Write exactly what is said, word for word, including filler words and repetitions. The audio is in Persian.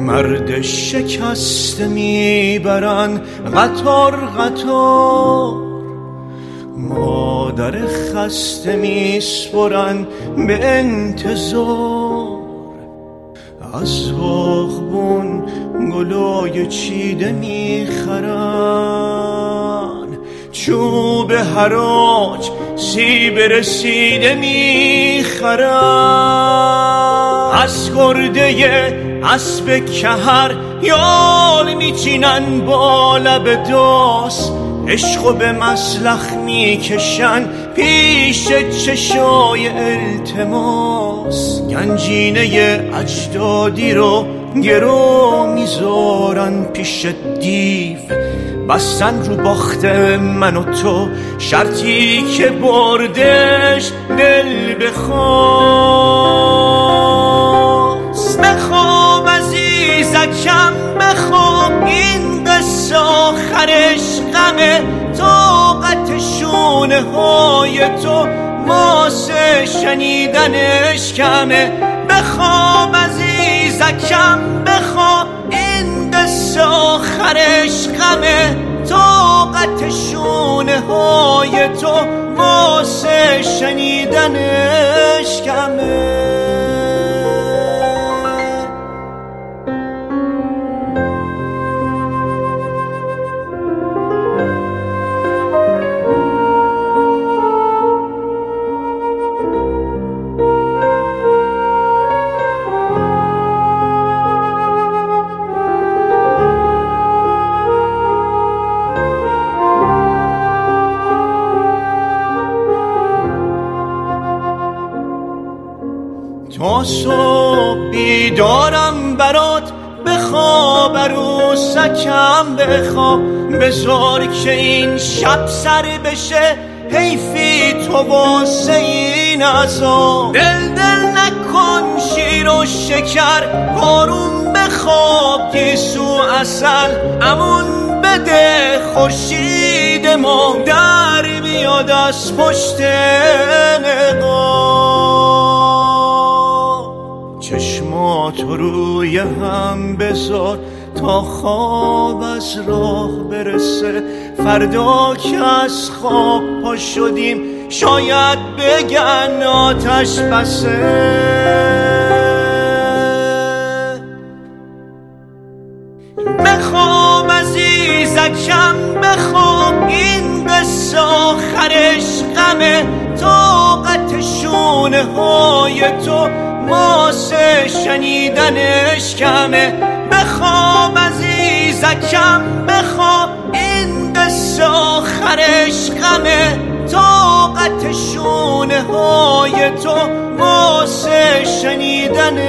مرد شکسته میبرن قطار قطار، مادر خسته میسپرن به انتظار. از باغبون گلای چیده میخرن، چوب حراج سیب رسیده میخرن. از گرده اسب کهر یال میچینن با لب داس، عشقو به مسلخ میکشن پیش چشای التماس. گنجینه اجدادی رو گرو میذارن پیش دیو، بستن رو باخت من و تو شرطی که بردش دل بخواست. بخواب عزیزکم بخواب، این قصه آخرش غمه. طاقت شونه های تو واسه شنیدنش کمه. بخواب عزیزکم بخواب، این قصه آخرش غمه. طاقت شونه های تو واسه شنیدنش کمه. تا صبح بیدارم برات، بخواب عروسکم بخواب. بذار که این شب سر بشه، حیفی تو واسه این عذاب. دل دل نکن شیر و شکر، آروم بخواب گیسو عسل. امون بده خورشید ما در بیاد از پشت نقاب. چشماتو روی هم بذار تا خواب از راه برسه. فردا که از خواب پا شدیم شاید بگن آتش بسه. بخواب عزیزکم بخواب، این قصه آخرش غمه. طاقت شونه های تو واسه شنیدنش کمه. بخواب عزیزکم بخواب، این قصه آخرش غمه. طاقت شونه های تو واسه شنیدنش